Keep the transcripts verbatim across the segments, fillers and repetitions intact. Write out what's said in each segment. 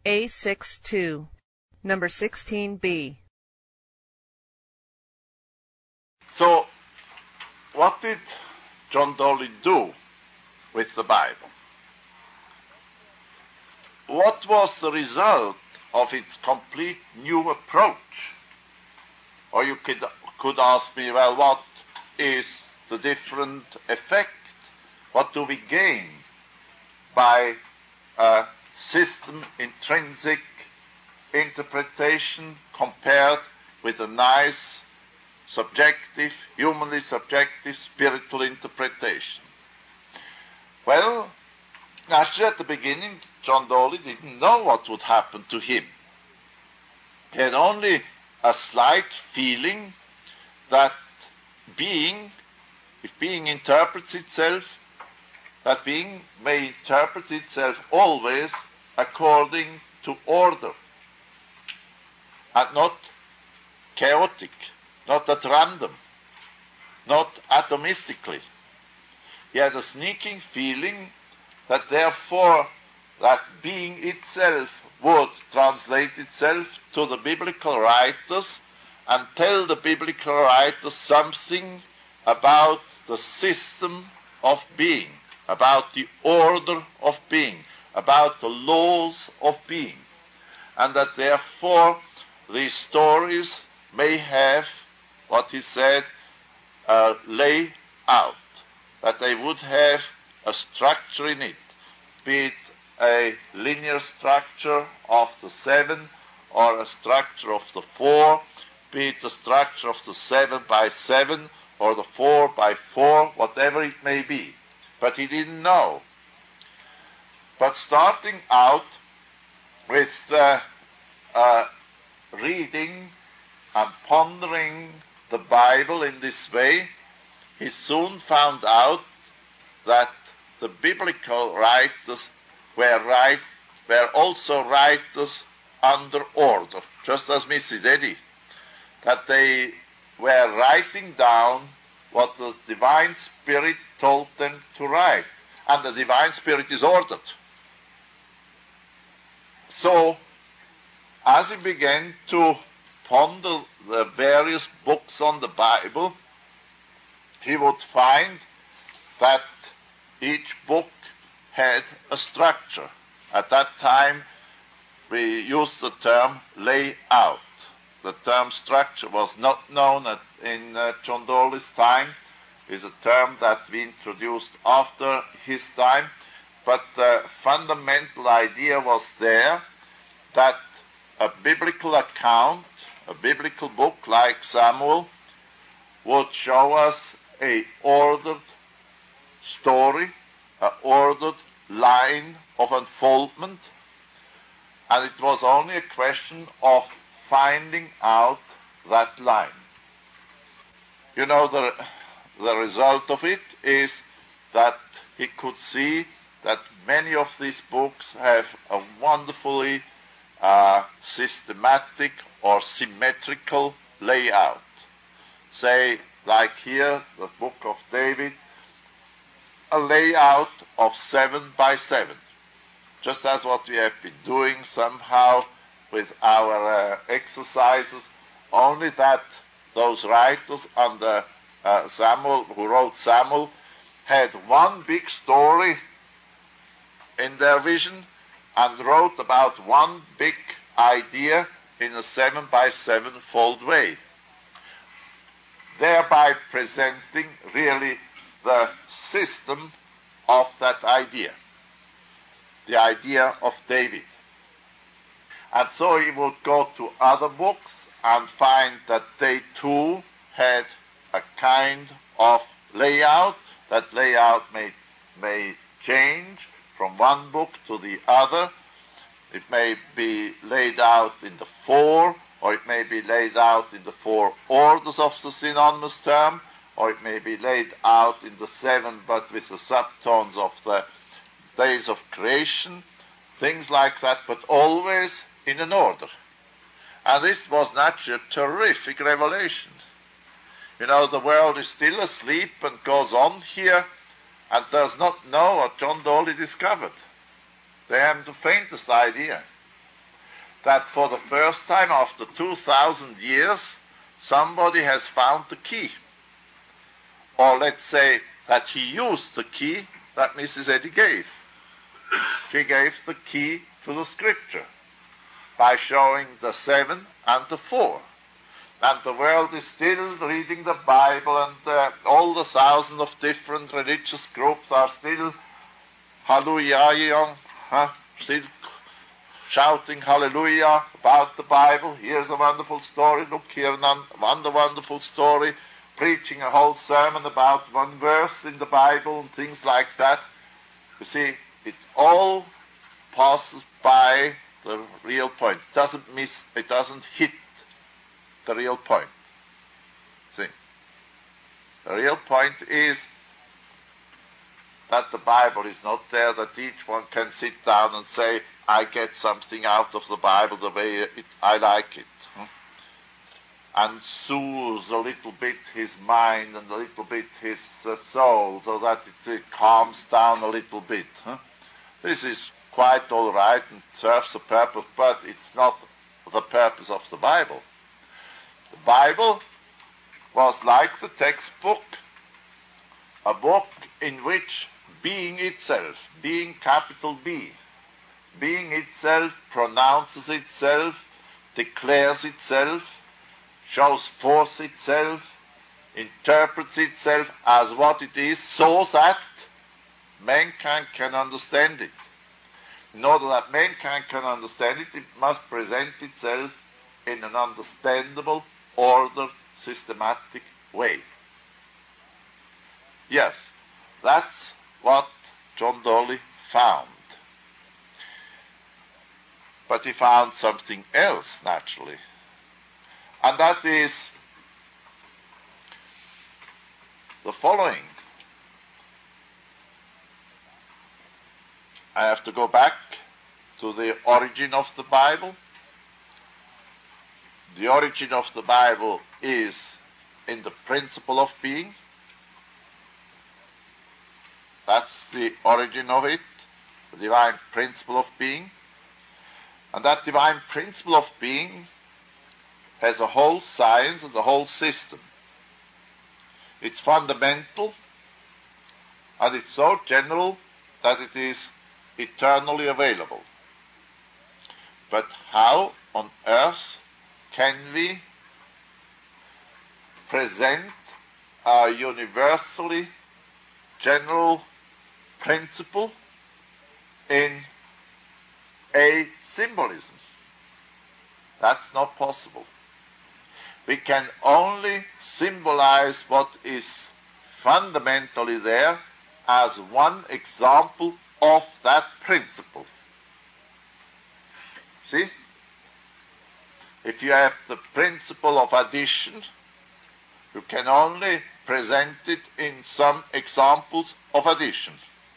A six two, number sixteen B. So, what did John Dolly do with the Bible? What was the result of its complete new approach? Or you could, could ask me, well, what is the different effect? What do we gain by a system intrinsic interpretation compared with a nice subjective, humanly subjective, spiritual interpretation? Well, naturally at the beginning, John Dolly didn't know what would happen to him. He had only a slight feeling that being, if being interprets itself, that being may interpret itself always according to order, and not chaotic, not at random, not atomistically. He had a sneaking feeling that therefore that being itself would translate itself to the biblical writers and tell the biblical writers something about the system of being, about the order of being, about the laws of being, and that therefore these stories may have, what he said, a layout, that they would have a structure in it, be it a linear structure of the seven or a structure of the four, be it the structure of the seven by seven or the four by four, whatever it may be. But he didn't know. But starting out with uh, uh, reading and pondering the Bible in this way, he soon found out that the biblical writers were right, were also writers under order, just as Missus Eddy, that they were writing down what the Divine Spirit told them to write, and the Divine Spirit is ordered. So, as he began to ponder the various books on the Bible, he would find that each book had a structure. At that time, we used the term layout. The term structure was not known at, in uh, John Dolly's time. It's a term that we introduced after his time. But the fundamental idea was there that a biblical account, a biblical book like Samuel, would show us a ordered story, an ordered line of unfoldment, and it was only a question of finding out that line. You know, the, the result of it is that he could see that many of these books have a wonderfully uh, systematic or symmetrical layout. Say, like here, the book of David, a layout of seven by seven, just as what we have been doing somehow with our uh, exercises, only that those writers under uh, Samuel, who wrote Samuel, had one big story in their vision and wrote about one big idea in a seven by seven fold way, thereby presenting really the system of that idea, the idea of David. And so he would go to other books and find that they too had a kind of layout. That layout may, may change from one book to the other. It may be laid out in the four, or it may be laid out in the four orders of the synonymous term, or it may be laid out in the seven, but with the subtones of the days of creation, things like that, but always in an order. And this was naturally a terrific revelation. You know, the world is still asleep and goes on here and does not know what John Dolly discovered. They haven't the faintest idea. that for the first time after two thousand years, somebody has found the key. Or let's say that he used the key that Missus Eddy gave. She gave the key to the scripture by showing the seven and the four. And the world is still reading the Bible, and uh, all the thousands of different religious groups are still hallelujah, huh? still shouting hallelujah about the Bible. Here's a wonderful story. Look here, another wonderful story. Preaching a whole sermon about one verse in the Bible and things like that. You see, it all passes by the real point. It doesn't miss, it doesn't hit the real point. See? The real point is that the Bible is not there, that each one can sit down and say, I get something out of the Bible the way it, I like it. Hmm? And soothes a little bit his mind and a little bit his uh, soul, so that it, it calms down a little bit. Huh? This is quite all right and serves a purpose, but it's not the purpose of the Bible. The Bible was like the textbook, a book in which being itself, being capital B, being itself pronounces itself, declares itself, shows forth itself, interprets itself as what it is, so that mankind can understand it. In order that mankind can understand it, it must present itself in an understandable, ordered, systematic way. Yes, that's what John Dolly found. But he found something else, naturally. And that is the following. I have to go back to the origin of the Bible. The origin of the Bible is in the principle of being. That's the origin of it, the divine principle of being. And that divine principle of being has a whole science and a whole system. It's fundamental, and it's so general that it is eternally available. But how on earth can we present a universally general principle in a symbolism? That's not possible. We can only symbolize what is fundamentally there as one example of that principle. See? If you have the principle of addition, you can only present it in some examples of addition.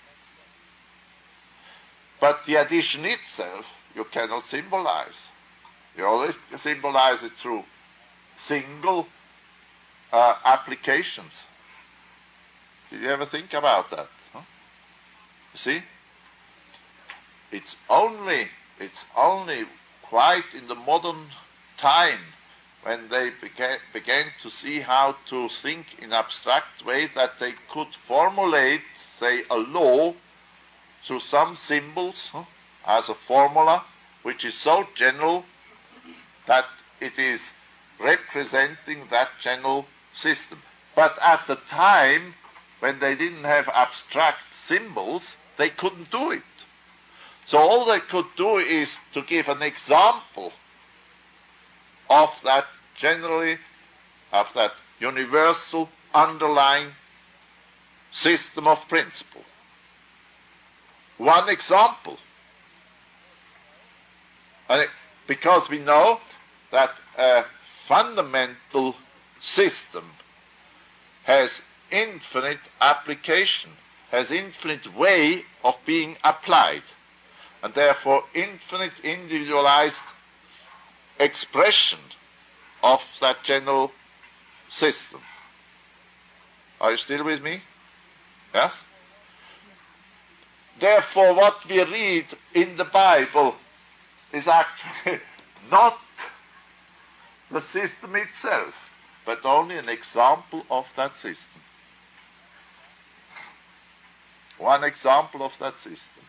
But the addition itself, you cannot symbolize. You only symbolize it through single uh, applications. Did you ever think about that? Huh? You see? It's only, it's only quite in the modern time when they began, began to see how to think in abstract way that they could formulate, say, a law through some symbols huh, as a formula which is so general that it is representing that general system. But at the time, when they didn't have abstract symbols, they couldn't do it. So all they could do is to give an example of that generally, of that universal underlying system of principle. One example. And it, because we know that a fundamental system has infinite application, has infinite way of being applied, and therefore infinite individualized expression of that general system. Are you still with me? Yes? Therefore, what we read in the Bible is actually not the system itself, but only an example of that system. One example of that system.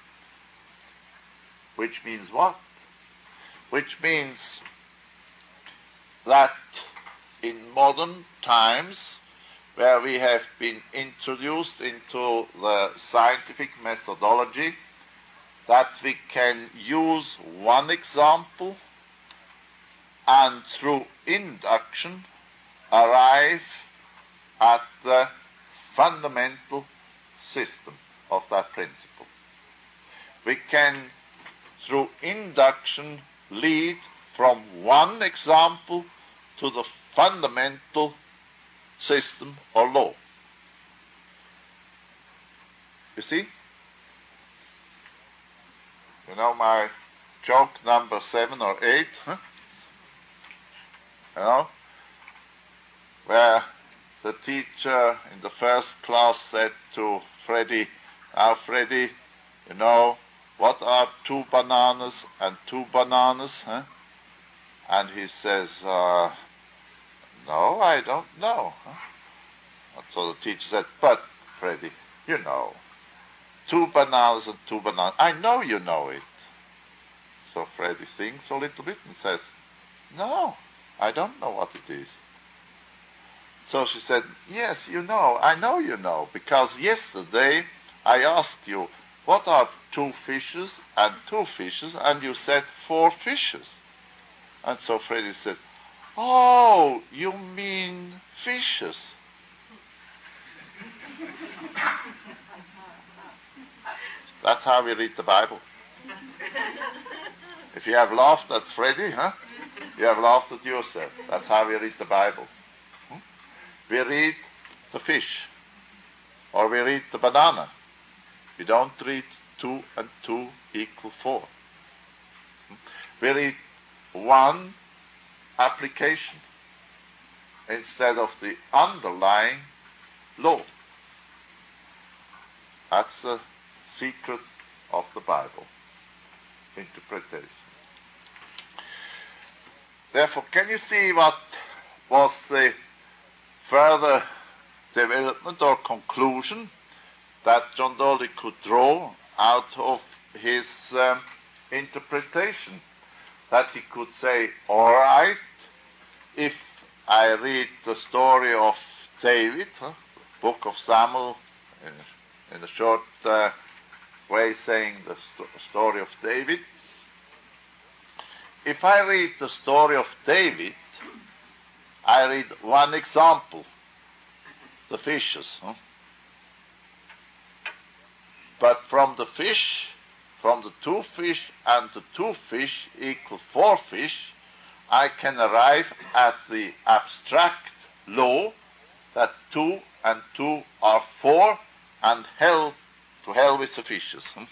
Which means what? Which means that in modern times, where we have been introduced into the scientific methodology, that we can use one example and through induction arrive at the fundamental system of that principle. We can, through induction, lead from one example to the fundamental system or law. You see? You know my joke number seven or eight, huh? You know? Where the teacher in the first class said to Freddy, now Freddy, you know, what are two bananas and two bananas? Huh? And he says, uh, no, I don't know. Huh? And so the teacher said, but Freddy, you know, two bananas and two bananas. I know you know it. So Freddy thinks a little bit and says, no, I don't know what it is. So she said, yes, you know, I know you know, because yesterday I asked you, what are two fishes and two fishes? And you said four fishes. And so Freddy said, oh, you mean fishes. That's how we read the Bible. If you have laughed at Freddy, huh? You have laughed at yourself. That's how we read the Bible. Hmm? We read the fish, or we read the banana. We don't read two and two equal four. Hmm? We read one application instead of the underlying law. That's the secret of the Bible interpretation. Therefore, can you see what was the further development or conclusion that John Dolly could draw out of his um, interpretation? That he could say, all right, if I read the story of David, huh, book of Samuel, in, in a short uh, way saying the st- story of David, if I read the story of David, I read one example, the fishes. Huh? But from the fish, from the two fish and the two fish equal four fish, I can arrive at the abstract law that two and two are four, and hell, to hell with the fishes. Hmm?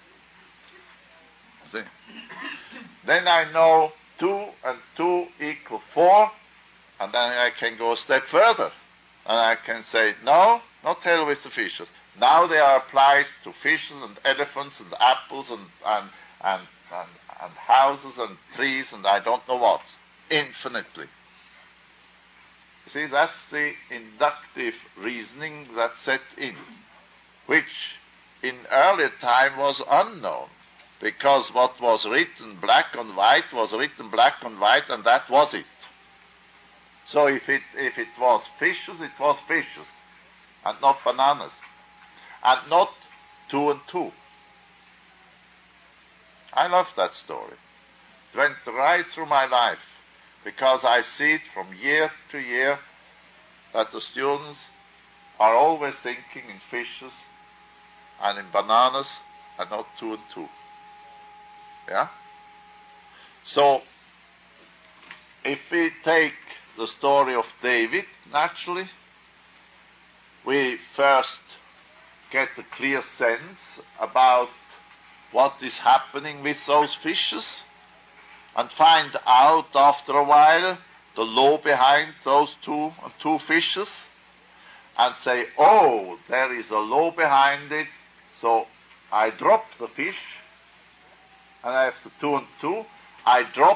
See? Then I know two and two equal four, and then I can go a step further. And I can say, no, not hell with the fishes. Now they are applied to fishes and elephants and apples and, and, and, and, and houses and trees and I don't know what, infinitely. You see, that's the inductive reasoning that set in, which in earlier time was unknown, because what was written black on white was written black on white, and that was it. So if it if it was fishes, it was fishes, and not bananas, and not two and two. I love that story. It went right through my life, because I see it from year to year that the students are always thinking in fishes and in bananas and not two and two. Yeah? So, if we take the story of David, naturally, we first get a clear sense about what is happening with those fishes and find out after a while the law behind those two and two fishes and say, oh, there is a law behind it, so I drop the fish and I have the two and two. I drop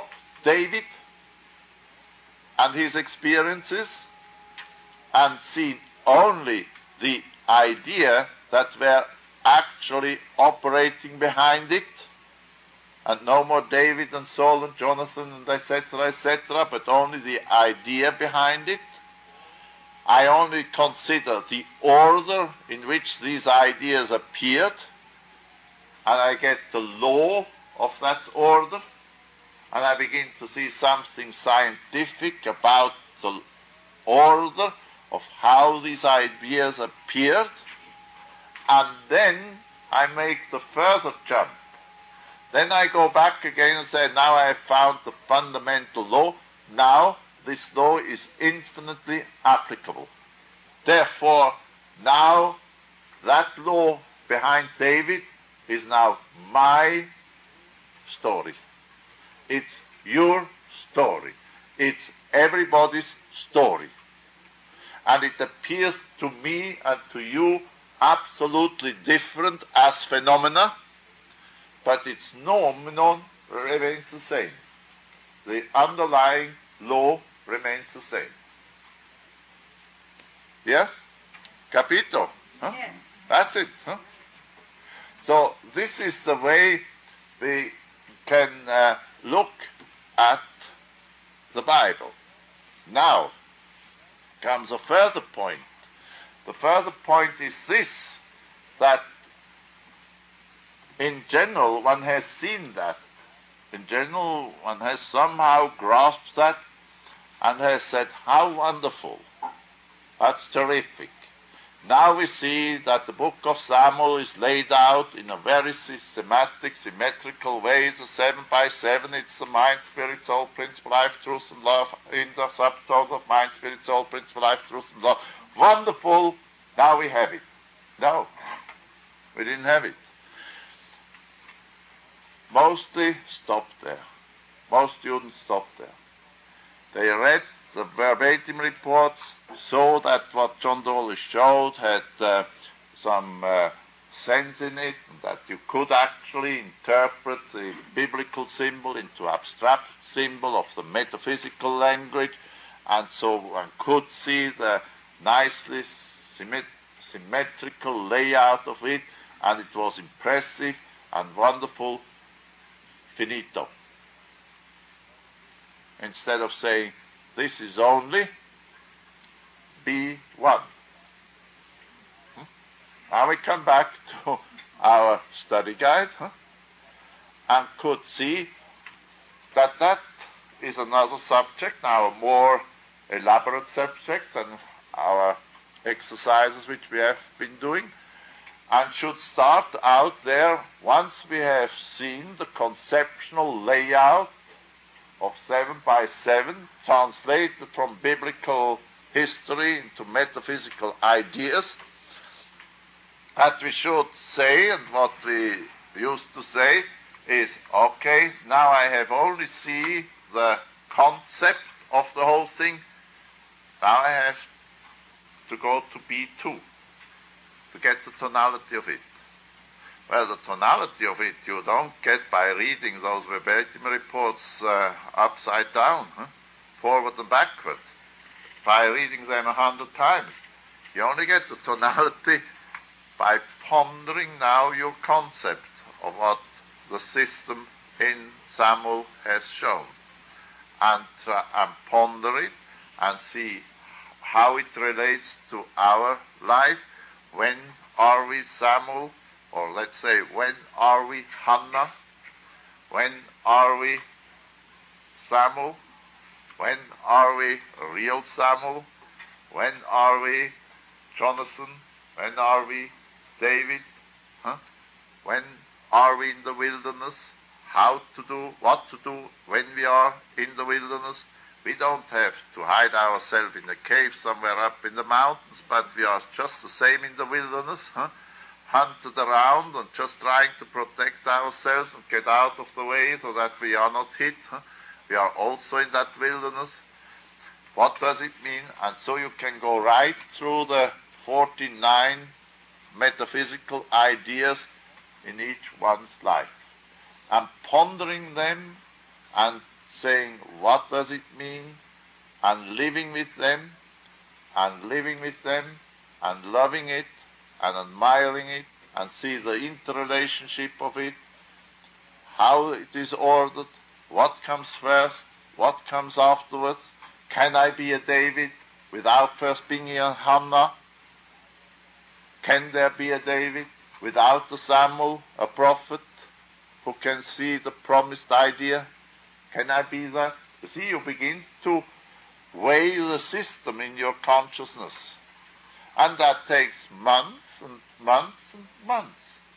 David and his experiences and seen only the idea that were actually operating behind it, and no more David and Saul and Jonathan and et cetera, et cetera, but only the idea behind it. I only consider the order in which these ideas appeared, and I get the law of that order, and I begin to see something scientific about the order of how these ideas appeared, and then I make the further jump. Then I go back again and say, now I have found the fundamental law. Now this law is infinitely applicable. Therefore, now that law behind David is now my story. It's your story. It's everybody's story. And it appears to me and to you absolutely different as phenomena, but its phenomenon remains the same. The underlying law remains the same. Yes? Capito? Huh? Yes. That's it. Huh? So this is the way we can uh, look at the Bible. Now comes a further point. The further point is this, that in general one has seen that. In general one has somehow grasped that and has said, how wonderful. That's terrific. Now we see that the book of Samuel is laid out in a very systematic, symmetrical way. It's a seven by seven. It's the mind, spirit, soul, principle, life, truth, and love in the subtotal of mind, spirit, soul, principle, life, truth, and love. Wonderful. Now we have it. No, we didn't have it. Mostly stopped there. Most students stopped there. They read the verbatim reports, saw that what John Dawlish showed had uh, some uh, sense in it, and that you could actually interpret the biblical symbol into abstract symbol of the metaphysical language, and so one could see the nicely symmet- symmetrical layout of it, and it was impressive and wonderful. Finito. Instead of saying, this is only B one. Hmm? Now we come back to our study guide, huh? And could see that that is another subject, now a more elaborate subject than our exercises which we have been doing, and should start out there once we have seen the conceptual layout of seven by seven, translated from biblical history into metaphysical ideas, that we should say, and what we used to say is, okay, now I have only seen the concept of the whole thing, now I have to go to B two, to get the tonality of it. Well, the tonality of it you don't get by reading those verbatim reports uh, upside down, huh? Forward and backward, by reading them a hundred times. You only get the tonality by pondering now your concept of what the system in Samuel has shown, and, try, and ponder it and see how it relates to our life. When are we Samuel? Or let's say, when are we Hannah? When are we Samuel? When are we real Samuel? When are we Jonathan? When are we David? Huh? When are we in the wilderness? How to do, what to do when we are in the wilderness? We don't have to hide ourselves in a cave somewhere up in the mountains, but we are just the same in the wilderness, huh? Hunted around and just trying to protect ourselves and get out of the way so that we are not hit. Huh? We are also in that wilderness. What does it mean? And so you can go right through the forty-nine metaphysical ideas in each one's life, and pondering them and saying, what does it mean? And living with them, and living with them, and loving it, and admiring it, and see the interrelationship of it, how it is ordered, what comes first, what comes afterwards. Can I be a David without first being a Hannah? Can there be a David without a Samuel, a prophet, who can see the promised idea? Can I be that? You see, you begin to weigh the system in your consciousness. And that takes months and months and months.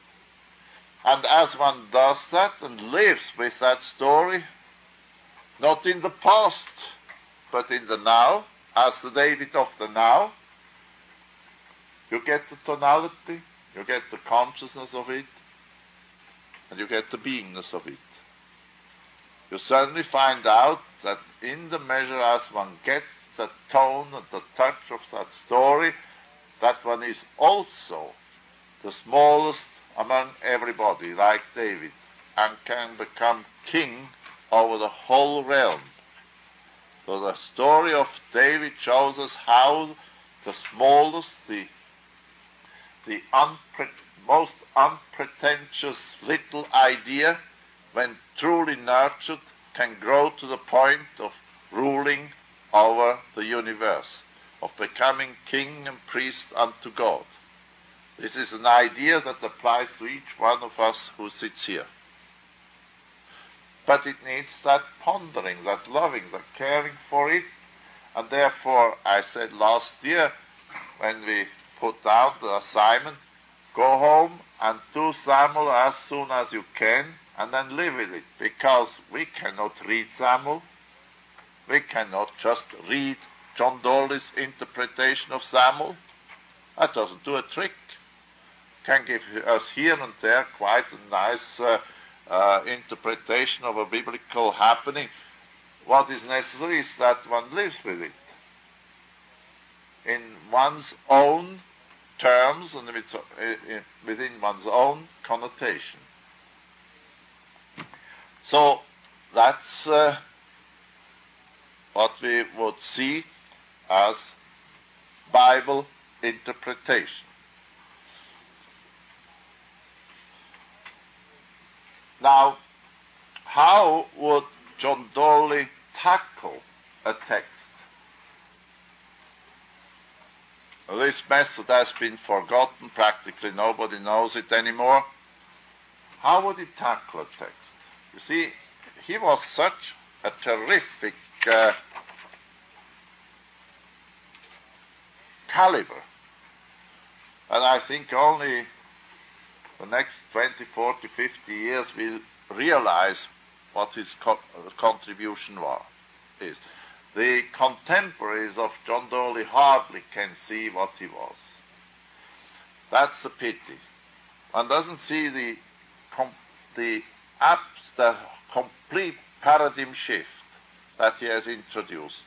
And as one does that and lives with that story, not in the past, but in the now, as the David of the now, you get the tonality, you get the consciousness of it, and you get the beingness of it. You suddenly find out that in the measure as one gets the tone and the touch of that story, that one is also the smallest among everybody, like David, and can become king over the whole realm. So the story of David shows us how the smallest, the, the unpre- most unpretentious little idea, when truly nurtured, can grow to the point of ruling over the universe, of becoming king and priest unto God. This is an idea that applies to each one of us who sits here. But it needs that pondering, that loving, that caring for it. And therefore, I said last year, when we put out the assignment, go home and do Samuel as soon as you can, and then live with it. Because we cannot read Samuel. We cannot just read John Dolly's interpretation of Samuel. That doesn't do a trick. Can give us here and there quite a nice uh, uh, interpretation of a biblical happening. What is necessary is that one lives with it in one's own terms and within one's own connotation. So that's uh, what we would see as Bible interpretation. Now, how would John Dolly tackle a text? This method has been forgotten. Practically nobody knows it anymore. How would he tackle a text? You see, he was such a terrific uh, caliber. And I think only the next twenty, forty, fifty years we'll realize what his co- contribution was, is. The contemporaries of John Dolly hardly can see what he was. That's a pity. One doesn't see the com- the abs- the complete paradigm shift that he has introduced.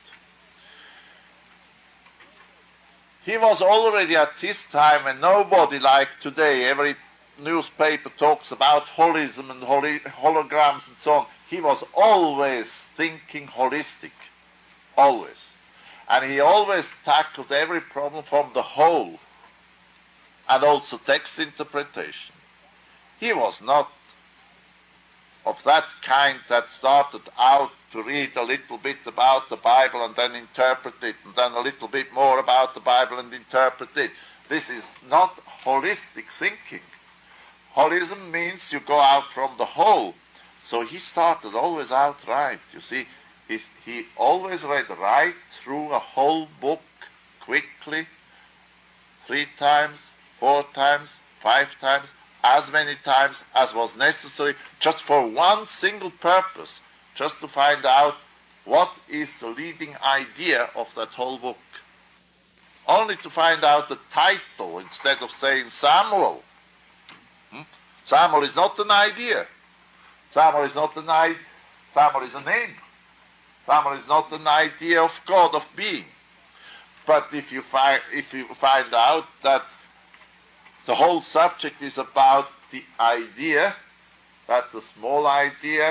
He was already at his time, and nobody like today, every newspaper talks about holism and holi- holograms and so on. He was always thinking holistic, always. And he always tackled every problem from the whole, and also text interpretation. He was not of that kind that started out to read a little bit about the Bible and then interpret it, and then a little bit more about the Bible and interpret it. This is not holistic thinking. Holism means you go out from the whole. So he started always out right. You see, he, he always read right through a whole book quickly, three times, four times, five times, as many times as was necessary, just for one single purpose, just to find out what is the leading idea of that whole book. Only to find out the title instead of saying Samuel. Hmm? Samuel is not an idea. Samuel is not an idea. Samuel is a name. Samuel is not an idea of God, of being. But if you find if you find out that the whole subject is about the idea, that the small idea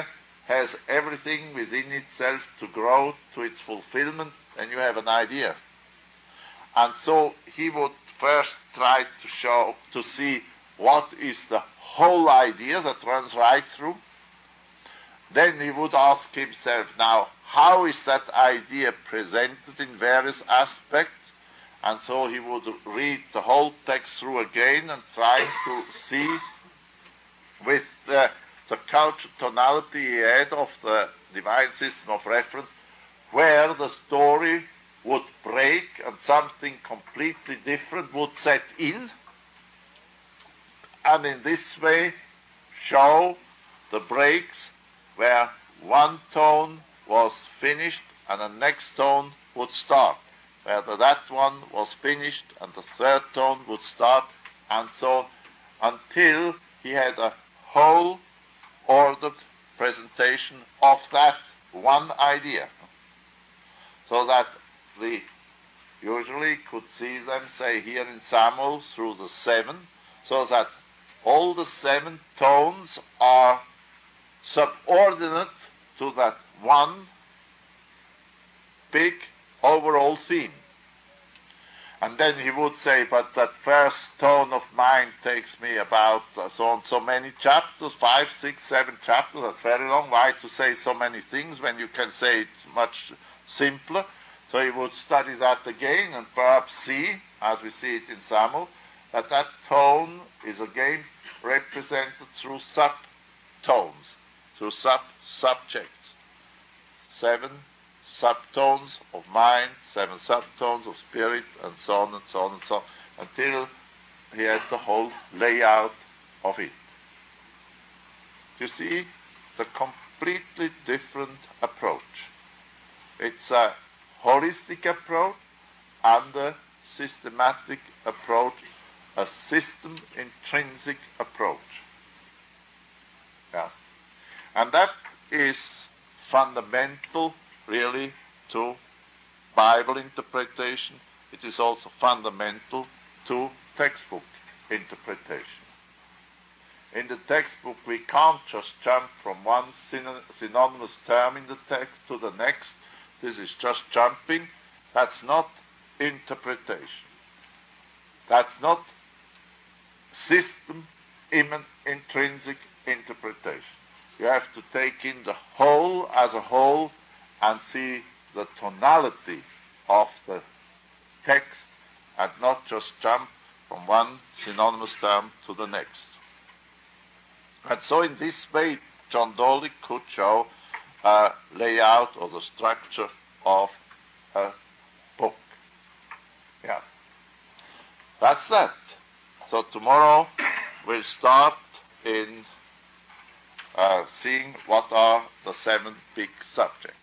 has everything within itself to grow to its fulfillment, then you have an idea. And so he would first try to show, to see what is the whole idea that runs right through. Then he would ask himself, now, how is that idea presented in various aspects? And so he would read the whole text through again and try to see with uh, the cultural tonality he had of the divine system of reference, where the story would break and something completely different would set in, and in this way show the breaks where one tone was finished and the next tone would start, where the, that one was finished and the third tone would start, and so on, until he had a whole ordered presentation of that one idea, so that the usually could see them, say here in Samuel, through the seven, so that all the seven tones are subordinate to that one big overall theme. And then he would say, but that first tone of mine takes me about uh, so and so many chapters, five, six, seven chapters. That's very long. Why to say so many things when you can say it much simpler? So he would study that again and perhaps see, as we see it in Samuel, that that tone is again represented through subtones, through sub-subjects. Seven subtones of mind, seven subtones of spirit, and so on and so on and so on, until he had the whole layout of it. You see, the completely different approach. It's a holistic approach and a systematic approach, a system intrinsic approach. Yes. And that is fundamental really to Bible interpretation. It is also fundamental to textbook interpretation. In the textbook we can't just jump from one synonymous term in the text to the next. This is just jumping. That's not interpretation. That's not system intrinsic interpretation. You have to take in the whole as a whole and see the tonality of the text and not just jump from one synonymous term to the next. And so in this way, John Dolly could show a layout or the structure of a book. Yes. That's that. So tomorrow we'll start in uh, seeing what are the seven big subjects.